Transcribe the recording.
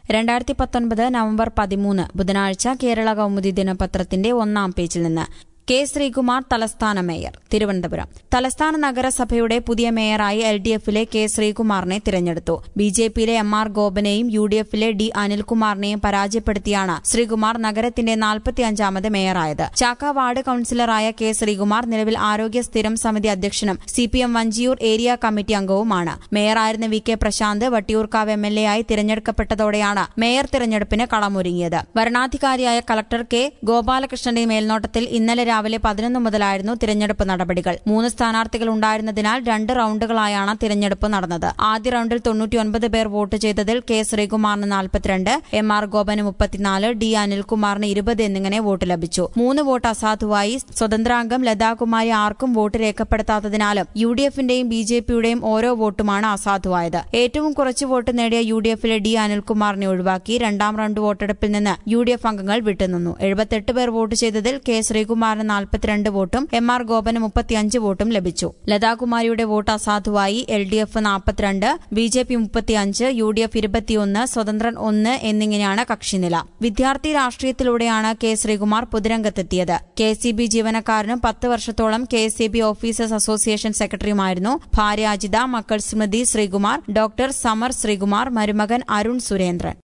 2019 November 13 ബുധനാഴ്ച കേരള കൗമുദി ദിനപത്രത്തിന്റെ 1-ാം പേജിൽ നിന്ന് കെ ശ്രീകുമാർ തലസ്ഥാന മേയർ. തിരുവനന്തപുരം തലസ്ഥാന നഗരസഭയുടെ പുതിയ മേയറായി LDF-ലെ കെ ശ്രീകുമാറിനെ തിരഞ്ഞെടുത്തു. BJP-യിലെ MR ഗോപനെയും UDF-ലെ D അനിൽകുമാറിനെയും പരാജയപ്പെടുത്തിയാണ് ശ്രീകുമാർ നഗരത്തിന്റെ 45ാമത് മേയറായത്. ചാക്ക വാർഡ് കൌൺസിലറായ കെ ശ്രീകുമാർ നിലവിൽ ആരോഗ്യ സ്ഥിരം സമിതി അധ്യക്ഷനും CPM വഞ്ചിയൂർ ഏരിയ കമ്മിറ്റി അംഗവുമാണ്. മേയറായിരുന്ന VK പ്രശാന്ത് വട്ടിയൂർക്കാവ് MLA ആയി തിരഞ്ഞെടുക്കപ്പെട്ടതോടെയാണ് മേയർ തിരഞ്ഞെടുപ്പിന് കളമൊരുങ്ങിയത്. വരണാധികാരിയായ കളക്ടർ കെ ഗോപാലകൃഷ്ണന്റെ മേൽനോട്ടത്തിൽ ഇന്നലെ രാവിലെ 11 മുതലായിരുന്നു തിരഞ്ഞെടുപ്പ് നടപടികൾ. 3 സ്ഥാനാർത്ഥികൾ ഉണ്ടായിരുന്നതിനാൽ 2 റൌണ്ടുകളായാണ് തിരഞ്ഞെടുപ്പ് നടന്നത്. ആദ്യ റൌണ്ടിൽ 99 പേർ വോട്ട് ചെയ്തതിൽ കെ ശ്രീകുമാറിന് 42, MR ഗോപന് 34, D അനിൽകുമാറിന് 20 എന്നിങ്ങനെ വോട്ട് ലഭിച്ചു. 3 വോട്ട് അസാധുവായി. സ്വതന്ത്രാംഗം ലതാകുമാരി ആർക്കും വോട്ട് രേഖപ്പെടുത്താത്തതിനാലും UDF-ന്റെയും BJP-യുടെയും ഓരോ വോട്ടുമാണ് അസാധുവായത്. ഏറ്റവും കുറച്ച് വോട്ട് നേടിയ UDF-ലെ D അനിൽകുമാറിനെ ഒഴിവാക്കി. 2ാം റൌണ്ട് വോട്ടെടുപ്പിൽ നിന്ന് UDF അംഗങ്ങൾ വിട്ടുനിന്നു. 78 പേർ വോട്ട് ചെയ്തതിൽ കെ ശ്രീകുമാറിന് 42 വോട്ടും MR ഗോപന് 35 വോട്ടും ലഭിച്ചു. ലതാകുമാരിയുടെ വോട്ട് അസാധുവായി. LDF 42, BJP 35, UDF 21, സ്വതന്ത്രൻ 1 എന്നിങ്ങനെയാണ് കക്ഷിനില. വിദ്യാർത്ഥി രാഷ്ട്രീയത്തിലൂടെയാണ് കെ ശ്രീകുമാർ പൊതുരംഗത്തെത്തിയത്. KCB ജീവനക്കാരനും 10 വർഷത്തോളം KCB ഓഫീസേഴ്സ് അസോസിയേഷൻ സെക്രട്ടറിയുമായിരുന്നു. ഭാര്യ അജിത, മക്കൾ സ്മൃതി ശ്രീകുമാർ, ഡോക്ടർ സമർ ശ്രീകുമാർ, മരുമകൻ അരുൺ സുരേന്ദ്രൻ.